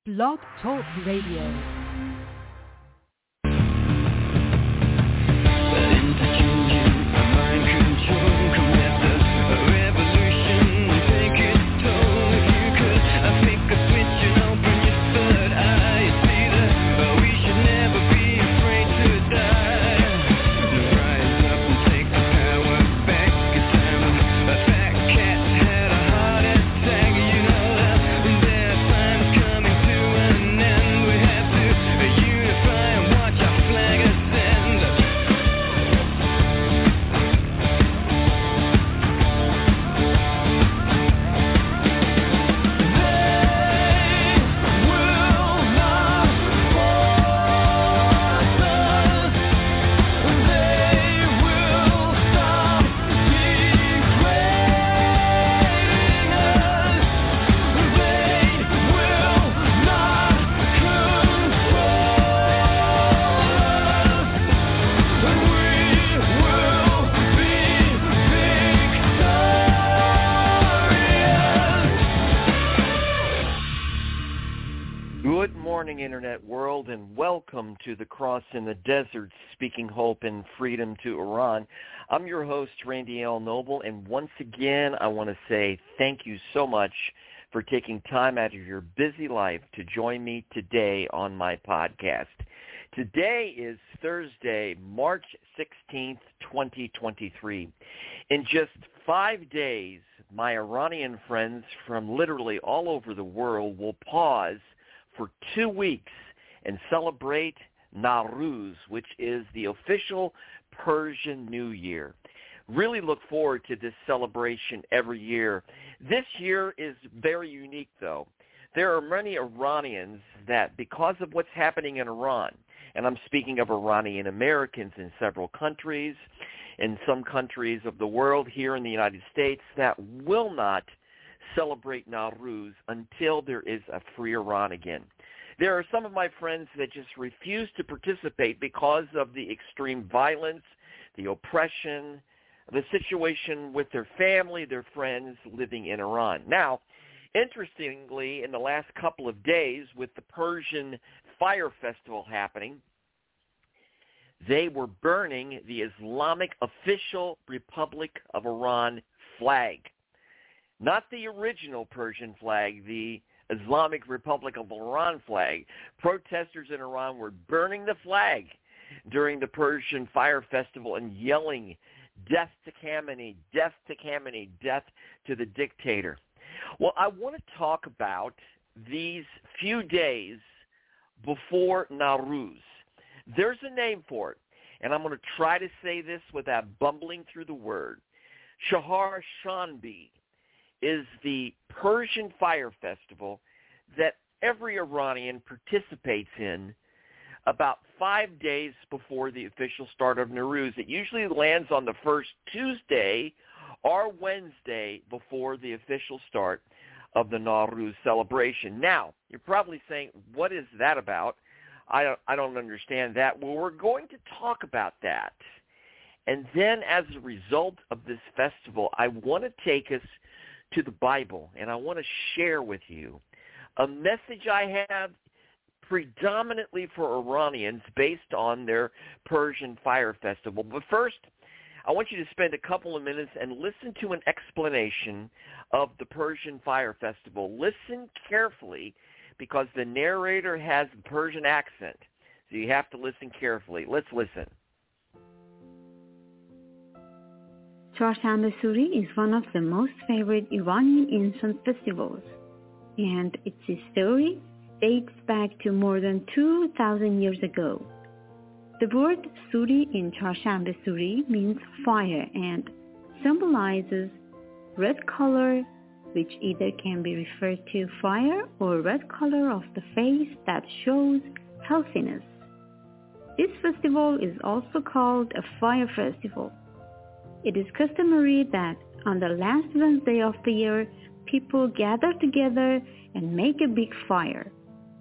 Blog Talk Radio. Internet world, and welcome to the Cross in the Desert, speaking hope and freedom to Iran. I'm your host, Randy L. Noble, and once again, I want to say thank you so much for taking time out of your busy life to join me today on my podcast. Today is Thursday, March 16th, 2023. In just 5 days, my Iranian friends from literally all over the world will pause for 2 weeks and celebrate Nowruz, which is the official Persian New Year. Really look forward to this celebration every year. This year is very unique, though. There are many Iranians that, because of what's happening in Iran, and I'm speaking of Iranian Americans in several countries, in some countries of the world here in the United States, that will not celebrate Nowruz until there is a free Iran again. There are some of my friends that just refuse to participate because of the extreme violence, the oppression, the situation with their family, their friends living in Iran. Now, interestingly, in the last couple of days with the Persian Fire Festival happening, they were burning the Islamic official Republic of Iran flag. Not the original Persian flag, the Islamic Republic of Iran flag. Protesters in Iran were burning the flag during the Persian Fire Festival and yelling, "Death to Khamenei, death to Khamenei, death to the dictator." Well, I want to talk about these few days before Nowruz. There's a name for it, and I'm going to try to say this without bumbling through the word. Shahar Shanbi is the Persian Fire Festival that every Iranian participates in about 5 days before the official start of Nowruz. It usually lands on the first Tuesday or Wednesday before the official start of the Nowruz celebration. Now, you're probably saying, what is that about? I don't understand that. Well, we're going to talk about that. And then as a result of this festival, I want to take us to the Bible, and I want to share with you a message I have predominantly for Iranians based on their Persian Fire Festival. But first, I want you to spend a couple of minutes and listen to an explanation of the Persian Fire Festival. Listen carefully because the narrator has the Persian accent, so you have to listen carefully. Let's listen. Chorshamba Suri is one of the most favorite Iranian ancient festivals, and its story dates back to more than 2,000 years ago. The word Suri in Chorshamba Suri means fire and symbolizes red color, which either can be referred to fire or red color of the face that shows healthiness. This festival is also called a fire festival. It is customary that on the last Wednesday of the year, people gather together and make a big fire.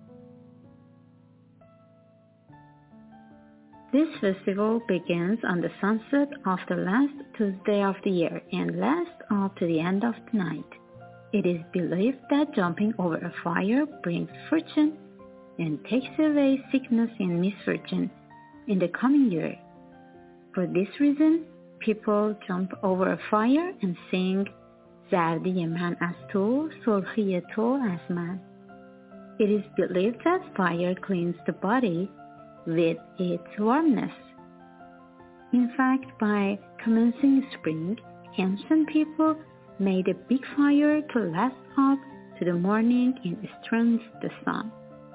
This festival begins on the sunset of the last Tuesday of the year and lasts up to the end of the night. It is believed that jumping over a fire brings fortune and takes away sickness and misfortune in the coming year. For this reason, people jump over a fire and sing زردی من از تو سرخی تو از من. It is believed that fire cleans the body with its warmness. In fact, by commencing spring, ancient people made a big fire to last up to the morning and strengthen the sun.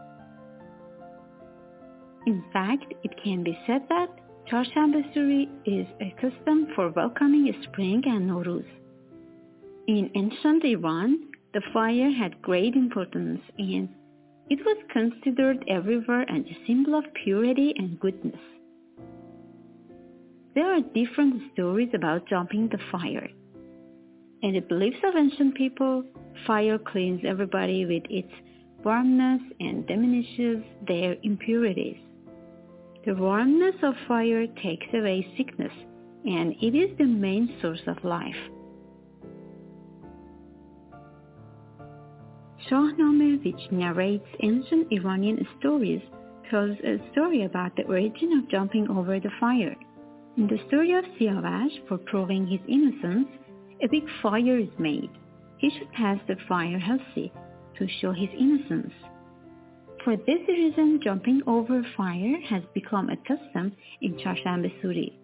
In fact, it can be said that Charshanbe Suri is a custom for welcoming spring and Nowruz. In ancient Iran, the fire had great importance and it was considered everywhere as a symbol of purity and goodness. There are different stories about jumping the fire. In the beliefs of ancient people, fire cleans everybody with its warmness and diminishes their impurities. The warmness of fire takes away sickness, and it is the main source of life. Shahnameh, which narrates ancient Iranian stories, tells a story about the origin of jumping over the fire. In the story of Siavash, for proving his innocence, a big fire is made. He should pass the fire healthy to show his innocence. For this reason, jumping over fire has become a custom in Charshanbe Suri.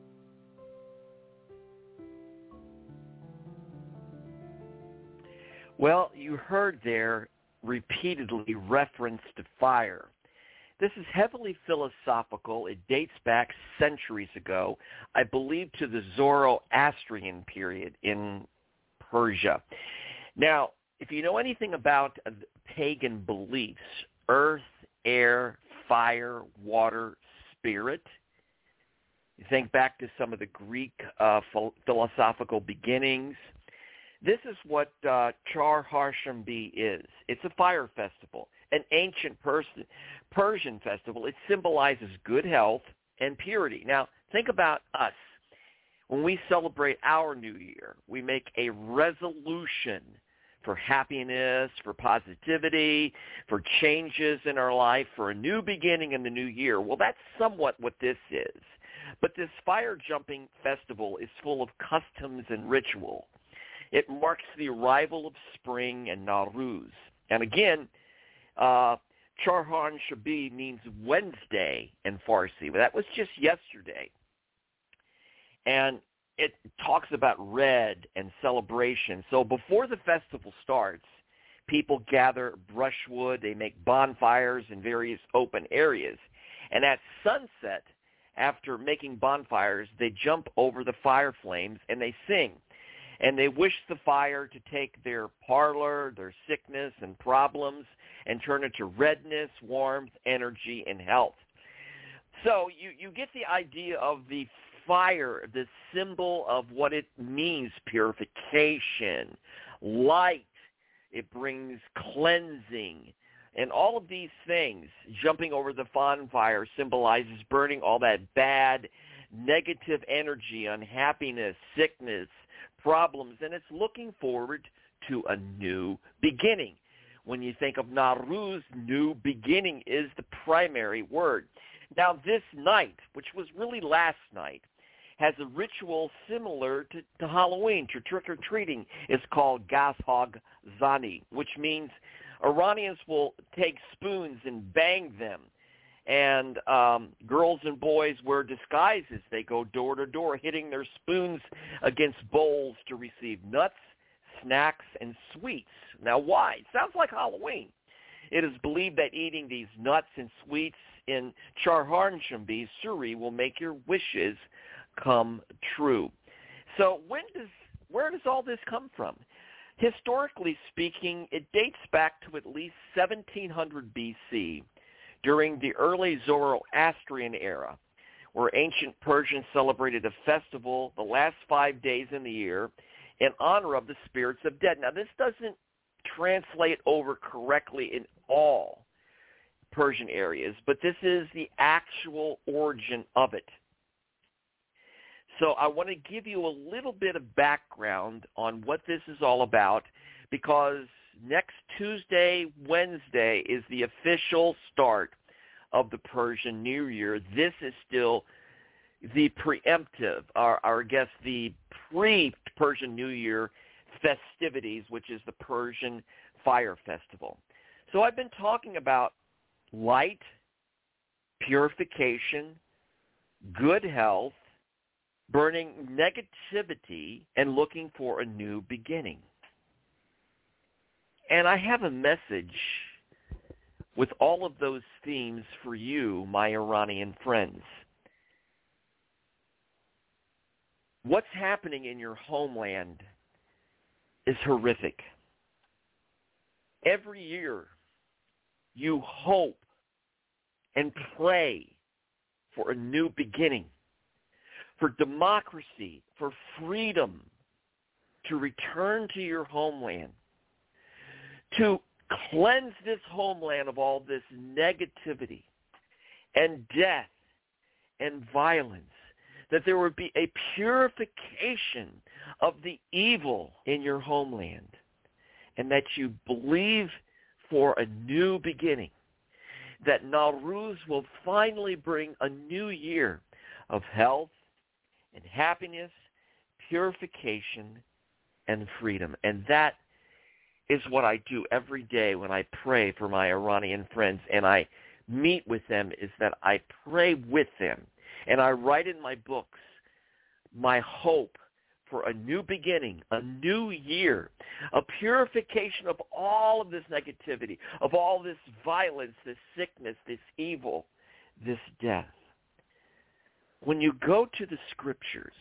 Well, you heard there repeatedly reference to fire. This is heavily philosophical. It dates back centuries ago, I believe, to the Zoroastrian period in Persia. Now, if you know anything about pagan beliefs, earth, air, fire, water, spirit, you think back to some of the Greek philosophical beginnings. This is what Char-Harshambi is. It's a fire festival, an ancient Persian festival. It symbolizes good health and purity. Now, think about us. When we celebrate our new year, we make a resolution for happiness, for positivity, for changes in our life, for a new beginning in the new year. Well, that's somewhat what this is. But this fire jumping festival is full of customs and ritual. It marks the arrival of spring and Nowruz. And again, Char-Harshambi means Wednesday in Farsi. That was just yesterday. And it talks about red and celebration. So before the festival starts, people gather brushwood. They make bonfires in various open areas. And at sunset, after making bonfires, they jump over the fire flames and they sing. And they wish the fire to take their parlor, their sickness and problems, and turn it to redness, warmth, energy, and health. So you get the idea of the fire, the symbol of what it means: purification, light. It brings cleansing. And all of these things, jumping over the bonfire symbolizes burning all that bad, negative energy, unhappiness, sickness, problems, and it's looking forward to a new beginning. When you think of Nowruz, new beginning is the primary word. Now, this night, which was really last night, has a ritual similar to Halloween, to trick-or-treating. It's called Gashog Zani, which means Iranians will take spoons and bang them. And girls and boys wear disguises. They go door to door, hitting their spoons against bowls to receive nuts, snacks, and sweets. Now, why? It sounds like Halloween. It is believed that eating these nuts and sweets in Char-Harshambi Suri will make your wishes come true. So where does all this come from? Historically speaking, it dates back to at least 1700 BC, during the early Zoroastrian era, where ancient Persians celebrated a festival the last 5 days in the year in honor of the spirits of dead. Now, this doesn't translate over correctly in all Persian areas, but this is the actual origin of it. So I want to give you a little bit of background on what this is all about because next Tuesday, Wednesday is the official start of the Persian New Year. This is still the preemptive, the pre-Persian New Year festivities, which is the Persian Fire Festival. So I've been talking about light, purification, good health, burning negativity, and looking for a new beginning. And I have a message with all of those themes for you, my Iranian friends. What's happening in your homeland is horrific. Every year, you hope and pray for a new beginning, for democracy, for freedom to return to your homeland, to cleanse this homeland of all this negativity and death and violence, that there would be a purification of the evil in your homeland, and that you believe for a new beginning, that Nowruz will finally bring a new year of health and happiness, purification, and freedom. And that is what I do every day when I pray for my Iranian friends and I meet with them, is that I pray with them. And I write in my books my hope for a new beginning, a new year, a purification of all of this negativity, of all this violence, this sickness, this evil, this death. When you go to the scriptures,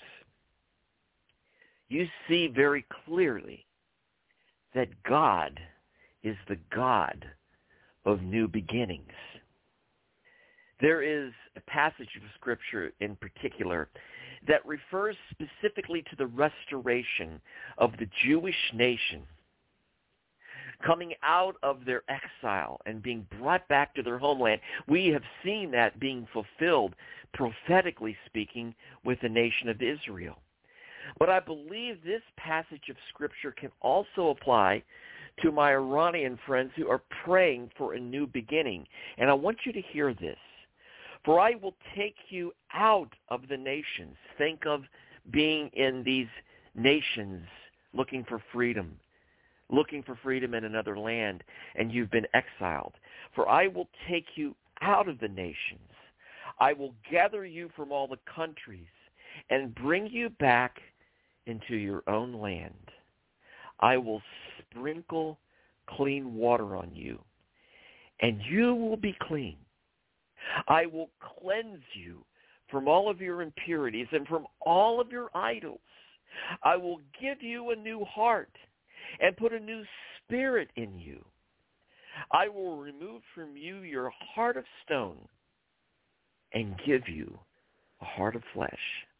you see very clearly that God is the God of new beginnings. There is a passage of Scripture in particular that refers specifically to the restoration of the Jewish nation coming out of their exile and being brought back to their homeland. We have seen that being fulfilled, prophetically speaking, with the nation of Israel. But I believe this passage of Scripture can also apply to my Iranian friends who are praying for a new beginning. And I want you to hear this. For I will take you out of the nations. Think of being in these nations looking for freedom in another land, and you've been exiled. For I will take you out of the nations. I will gather you from all the countries and bring you back into your own land. I will sprinkle clean water on you, and you will be clean. I will cleanse you from all of your impurities and from all of your idols. I will give you a new heart and put a new spirit in you. I will remove from you your heart of stone and give you a heart of flesh.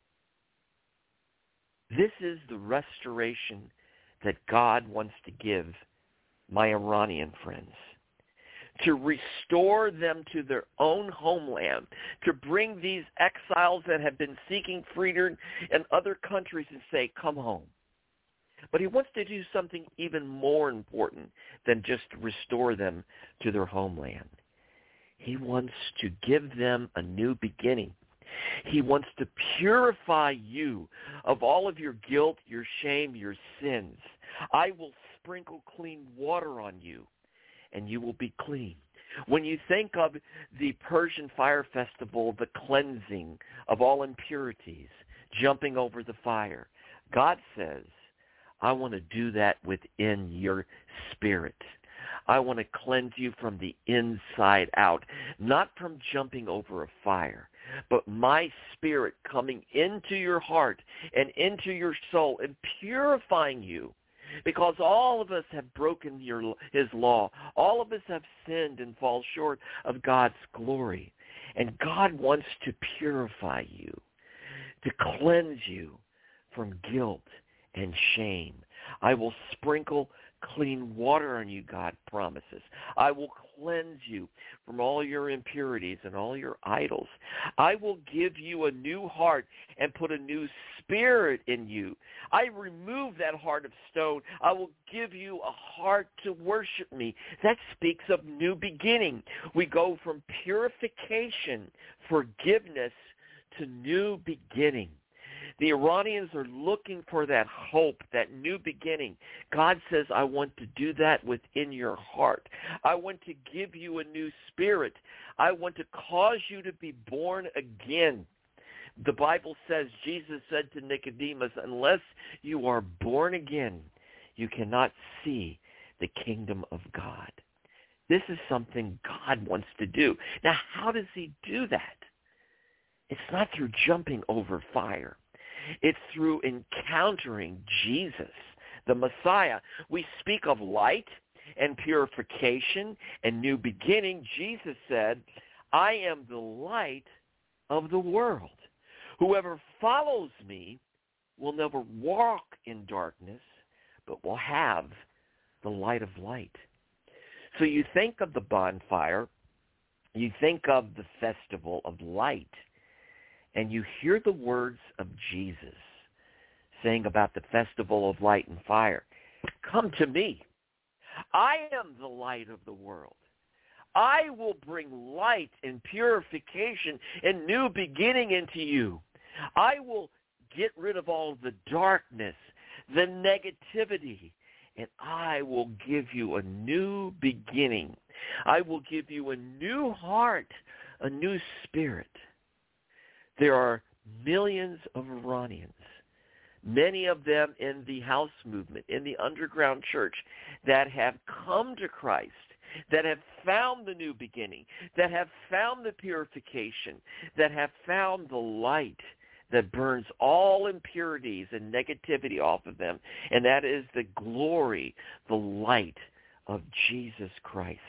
This is the restoration that God wants to give my Iranian friends, to restore them to their own homeland, to bring these exiles that have been seeking freedom in other countries and say, come home. But he wants to do something even more important than just restore them to their homeland. He wants to give them a new beginning. He wants to purify you of all of your guilt, your shame, your sins. I will sprinkle clean water on you, and you will be clean. When you think of the Persian Fire Festival, the cleansing of all impurities, jumping over the fire, God says, I want to do that within your spirit. I want to cleanse you from the inside out, not from jumping over a fire, but my spirit coming into your heart and into your soul and purifying you. Because all of us have broken his law. All of us have sinned and fall short of God's glory. And God wants to purify you, to cleanse you from guilt and shame. I will sprinkle clean water on you, God promises. I will cleanse you from from all your impurities and all your idols. I will give you a new heart and put a new spirit in you. I remove that heart of stone. I will give you a heart to worship me. That speaks of new beginning. We go from purification, forgiveness, to new beginning. The Iranians are looking for that hope, that new beginning. God says, I want to do that within your heart. I want to give you a new spirit. I want to cause you to be born again. The Bible says, Jesus said to Nicodemus, unless you are born again, you cannot see the kingdom of God. This is something God wants to do. Now, how does he do that? It's not through jumping over fire. It's through encountering Jesus, the Messiah. We speak of light and purification and new beginning. Jesus said, I am the light of the world. Whoever follows me will never walk in darkness, but will have the light of light. So you think of the bonfire, you think of the festival of light, and you hear the words of Jesus saying about the festival of light and fire. Come to me. I am the light of the world. I will bring light and purification and new beginning into you. I will get rid of all the darkness, the negativity, and I will give you a new beginning. I will give you a new heart, a new spirit. There are millions of Iranians, many of them in the house movement, in the underground church, that have come to Christ, that have found the new beginning, that have found the purification, that have found the light that burns all impurities and negativity off of them, and that is the glory, the light of Jesus Christ.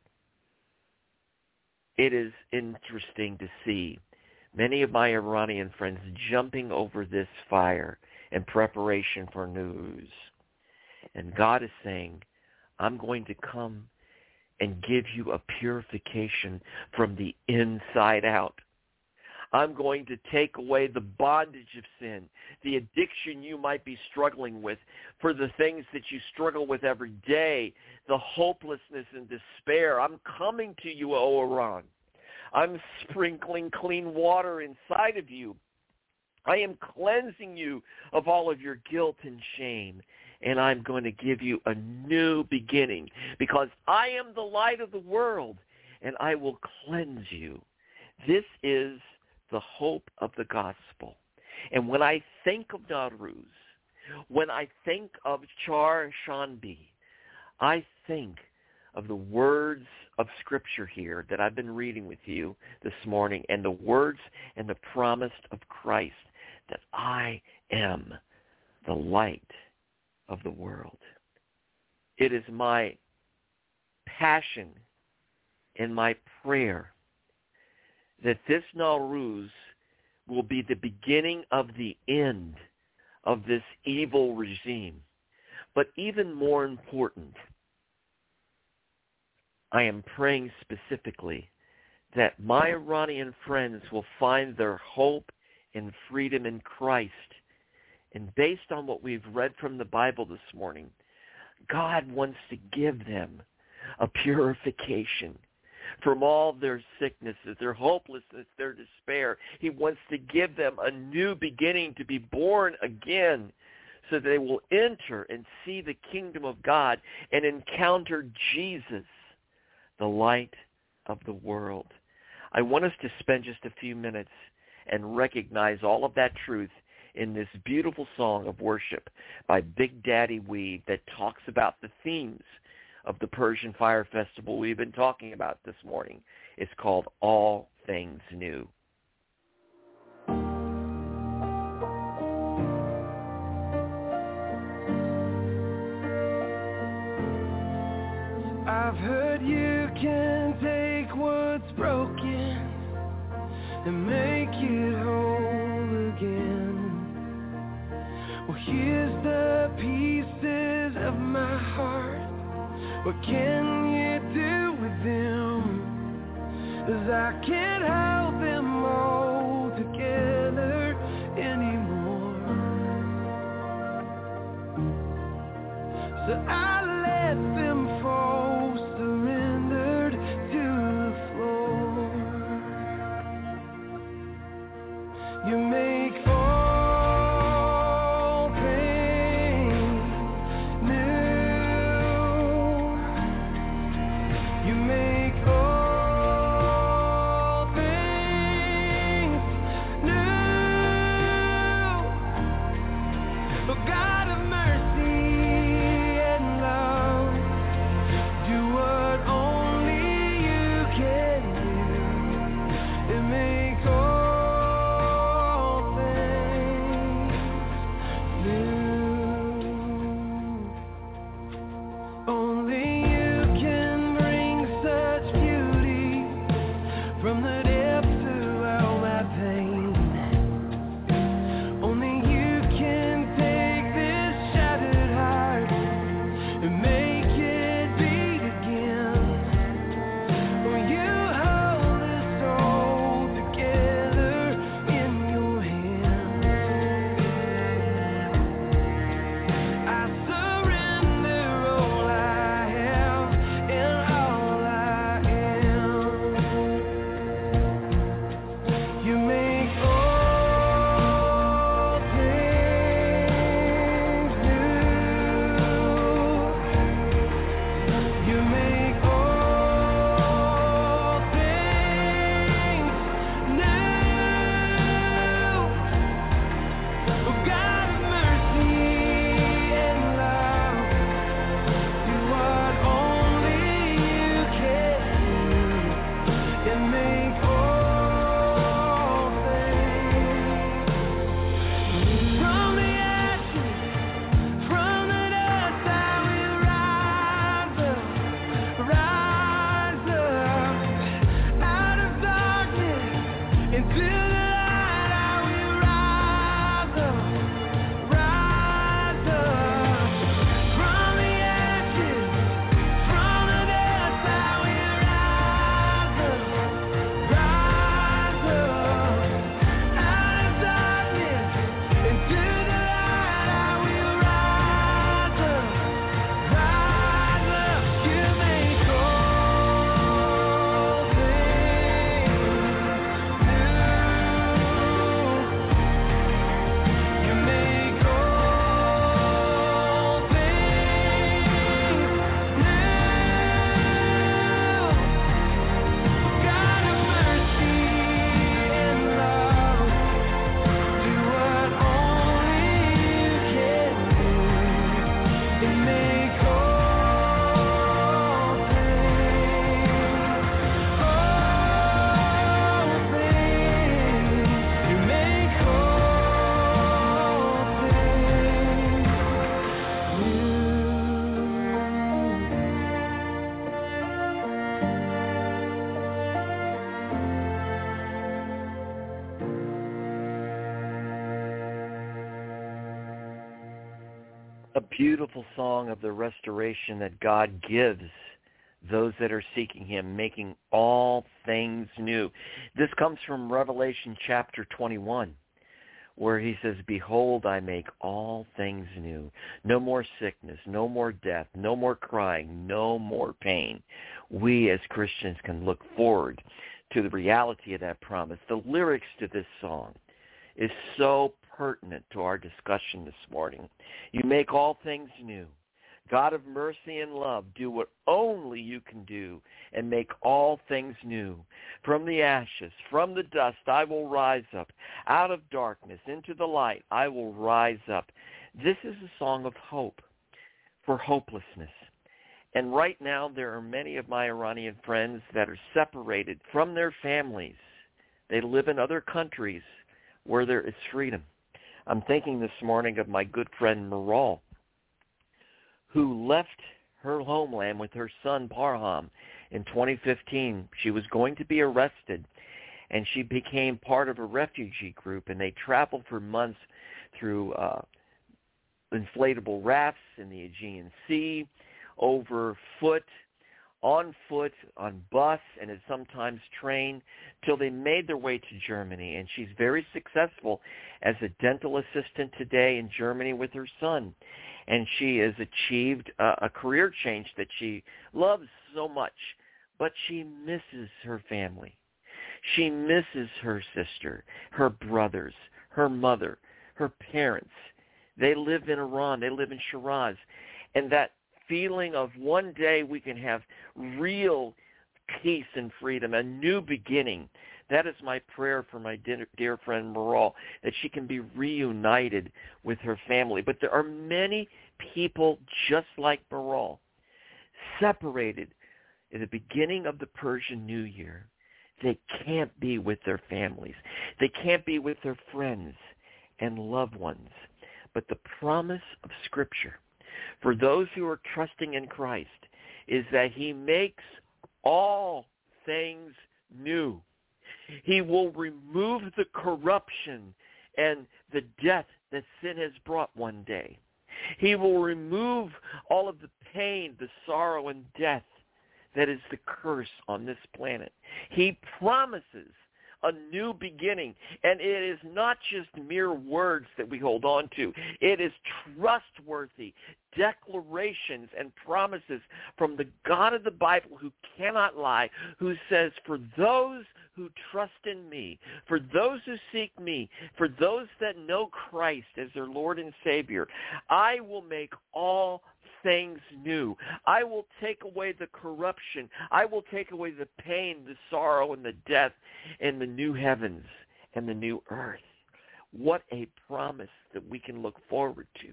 It is interesting to see many of my Iranian friends jumping over this fire in preparation for news. And God is saying, I'm going to come and give you a purification from the inside out. I'm going to take away the bondage of sin, the addiction you might be struggling with, for the things that you struggle with every day, the hopelessness and despair. I'm coming to you, O Iran. I'm sprinkling clean water inside of you. I am cleansing you of all of your guilt and shame, and I'm going to give you a new beginning because I am the light of the world, and I will cleanse you. This is the hope of the gospel. And when I think of Nowruz, when I think of Char Shanbi, I think of the words of Scripture here that I've been reading with you this morning, and the words and the promise of Christ that I am the light of the world. It is my passion and my prayer that this Nowruz will be the beginning of the end of this evil regime. But even more important, I am praying specifically that my Iranian friends will find their hope and freedom in Christ. And based on what we've read from the Bible this morning, God wants to give them a purification from all their sicknesses, their hopelessness, their despair. He wants to give them a new beginning to be born again so they will enter and see the kingdom of God and encounter Jesus, the light of the world. I want us to spend just a few minutes and recognize all of that truth in this beautiful song of worship by Big Daddy Weave that talks about the themes of the Persian Fire Festival we've been talking about this morning. It's called All Things New. I've heard you can take what's broken and make it whole again. Well, here's the pieces of my heart. What can you do with them? 'cause I can't hold them all together anymore. So I let them fall, surrendered to the floor. You make all things new. You make all things new. Oh, God of mercy and love, do what only you can do, and make all things new. Only you can bring such beauty from the depths of all my pain. Only you can take this shattered heart and make it beat again. Oh, you hold this all together in your hands. I surrender all I have and all I am. You make all things new. You make all things new. Oh, God of mercy and love, do what only you can do, and make all things. From the ashes, from the dust, I will rise up, out of darkness into the light. I will rise up, from the ashes, from the dust. I will rise up, out of darkness into the light. I will rise up. You make all things new. You make all things new. God of mercy and love, do what only you can do, and make all things. You make all things A beautiful song of the restoration that God gives those that are seeking him, making all things new. This comes from Revelation chapter 21, where he says, "Behold, I make all things new. No more sickness, no more death, no more crying, no more pain." We as Christians can look forward to the reality of that promise. The lyrics to this song is so pertinent to our discussion this morning. You make all things new. God of mercy and love, do what only you can do and make all things new. From the ashes, from the dust, I will rise up. Out of darkness, into the light, I will rise up. This is a song of hope for hopelessness. And right now, there are many of my Iranian friends that are separated from their families. They live in other countries where there is freedom. I'm thinking this morning of my good friend Maral, who left her homeland with her son Parham in 2015. She was going to be arrested, and she became part of a refugee group, and they traveled for months through inflatable rafts in the Aegean Sea, over foot on foot, on bus, and sometimes train, till they made their way to Germany. And she's very successful as a dental assistant today in Germany with her son. And she has achieved a career change that she loves so much, but she misses her family. She misses her sister, her brothers, her mother, her parents. They live in Iran. They live in Shiraz. And that feeling of one day we can have real peace and freedom, a new beginning. That is my prayer for my dear friend Maral, that she can be reunited with her family. But there are many people just like Maral, separated at the beginning of the Persian New Year. They can't be with their families. They can't be with their friends and loved ones. But the promise of Scripture for those who are trusting in Christ is that he makes all things new. He will remove the corruption and the death that sin has brought one day. He will remove all of the pain, the sorrow, and death that is the curse on this planet. He promises a new beginning, and it is not just mere words that we hold on to. It is trustworthy declarations and promises from the God of the Bible who cannot lie, who says, for those who trust in me, for those who seek me, for those that know Christ as their Lord and Savior, I will make all things new. I will take away the corruption. I will take away the pain, the sorrow, and the death, and the new heavens and the new earth. What a promise that we can look forward to.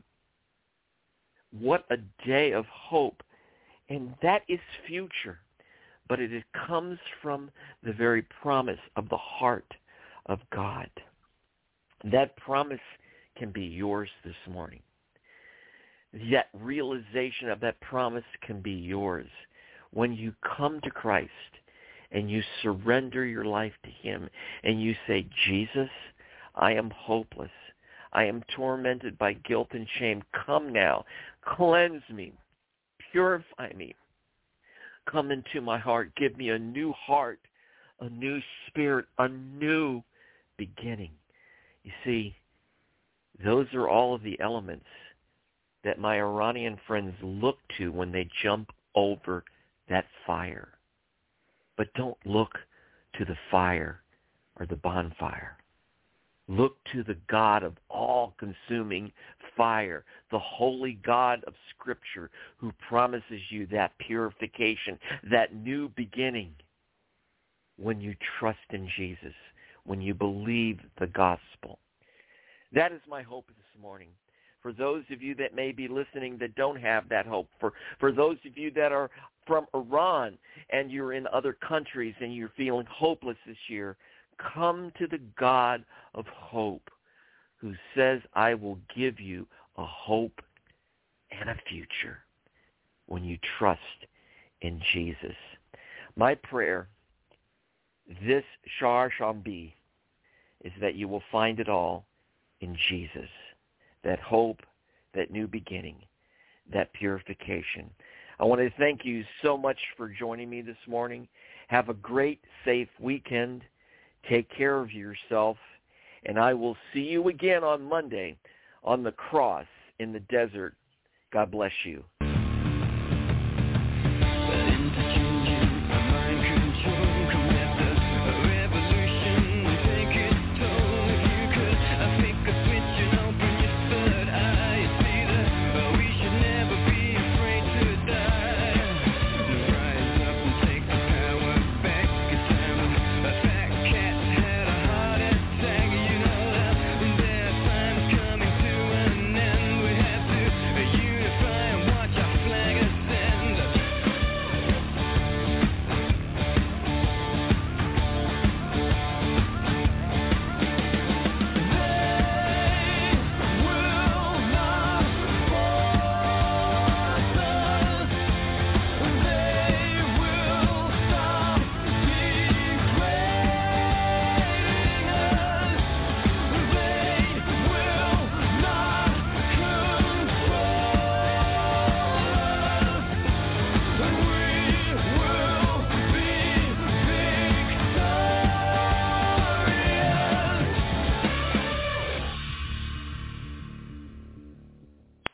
What a day of hope. And that is future. But it comes from the very promise of the heart of God. That promise can be yours this morning. That realization of that promise can be yours when you come to Christ and you surrender your life to him and you say, Jesus, I am hopeless. I am tormented by guilt and shame. Come now. Cleanse me. Purify me. Come into my heart. Give me a new heart, a new spirit, a new beginning. You see, those are all of the elements that my Iranian friends look to when they jump over that fire. But don't look to the fire or the bonfire. Look to the God of all-consuming fire, the holy God of Scripture who promises you that purification, that new beginning when you trust in Jesus, when you believe the gospel. That is my hope this morning. For those of you that may be listening that don't have that hope, for those of you that are from Iran and you're in other countries and you're feeling hopeless this year, come to the God of hope who says, I will give you a hope and a future when you trust in Jesus. My prayer this Shar Shambi is that you will find it all in Jesus. That hope, that new beginning, that purification. I want to thank you so much for joining me this morning. Have a great, safe weekend. Take care of yourself. And I will see you again on Monday on the cross in the desert. God bless you.